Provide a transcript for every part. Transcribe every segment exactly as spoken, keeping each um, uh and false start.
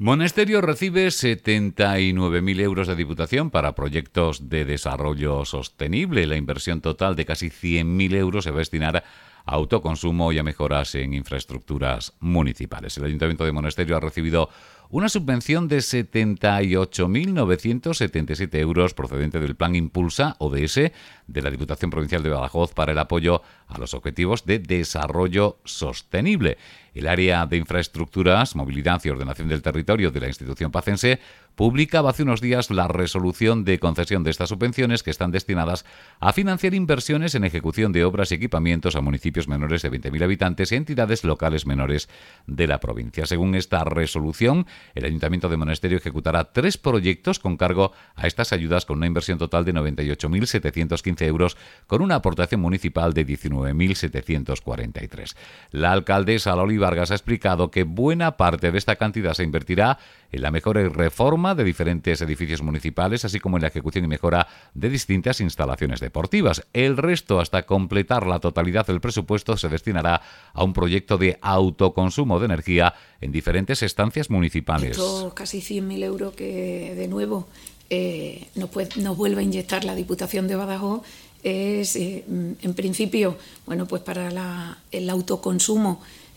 Monesterio recibe setenta y nueve mil euros de Diputación para proyectos de desarrollo sostenible. La inversión total de casi cien mil euros se va a destinar a autoconsumo y a mejoras en infraestructuras municipales. El Ayuntamiento de Monesterio ha recibido una subvención de setenta y ocho mil novecientos setenta y siete euros procedente del Plan Impulsa O D S de la Diputación Provincial de Badajoz para el apoyo a los objetivos de desarrollo sostenible. El área de infraestructuras, movilidad y ordenación del territorio de la institución pacense publicaba hace unos días la resolución de concesión de estas subvenciones que están destinadas a financiar inversiones en ejecución de obras y equipamientos a municipios menores de veinte mil habitantes y entidades locales menores de la provincia. Según esta resolución, el Ayuntamiento de Monesterio ejecutará tres proyectos con cargo a estas ayudas con una inversión total de noventa y ocho mil setecientos quince euros con una aportación municipal de diecinueve mil setecientos cuarenta y tres. La alcaldesa Loli Vargas ha explicado que buena parte de esta cantidad se invertirá en la mejora y reforma de diferentes edificios municipales, así como en la ejecución y mejora de distintas instalaciones deportivas. El resto, hasta completar la totalidad del presupuesto, se destinará a un proyecto de autoconsumo de energía en diferentes estancias municipales. Estos casi cien mil euros que, de nuevo, eh, nos, puede, nos vuelve a inyectar la Diputación de Badajoz es, eh, en principio, bueno, pues para la, el autoconsumo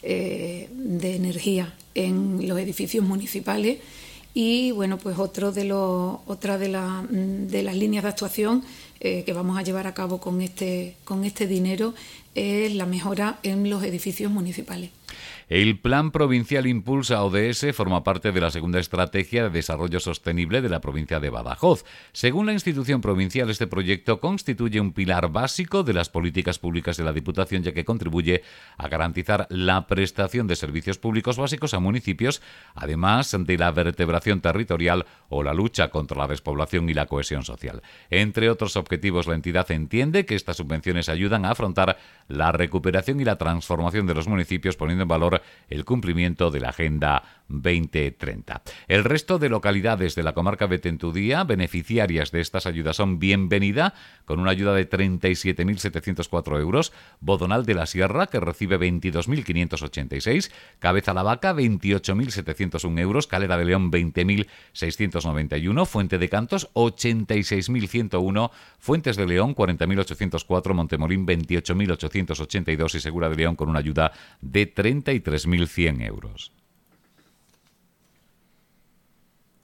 eh, de energía en los edificios municipales. Y bueno, pues otro de los, otra de, la, de las líneas de actuación eh, que vamos a llevar a cabo con este, con este dinero es la mejora en los edificios municipales. El Plan Provincial Impulsa O D S forma parte de la segunda estrategia de desarrollo sostenible de la provincia de Badajoz. Según la institución provincial, este proyecto constituye un pilar básico de las políticas públicas de la Diputación, ya que contribuye a garantizar la prestación de servicios públicos básicos a municipios, además de la vertebración territorial o la lucha contra la despoblación y la cohesión social. Entre otros objetivos, la entidad entiende que estas subvenciones ayudan a afrontar la recuperación y la transformación de los municipios, poniendo en valor el cumplimiento de la Agenda veinte treinta. El resto de localidades de la comarca de Tentudía, beneficiarias de estas ayudas, son Bienvenida, con una ayuda de treinta y siete mil setecientos cuatro euros, Bodonal de la Sierra, que recibe veintidós mil quinientos ochenta y seis, Cabeza la Vaca, veintiocho mil setecientos uno euros, Calera de León, veinte mil seiscientos noventa y uno, Fuente de Cantos, ochenta y seis mil ciento uno, Fuentes de León, cuarenta mil ochocientos cuatro, Montemolín, veintiocho mil ochocientos ochenta y dos y Segura de León con una ayuda de treinta y tres mil cien euros.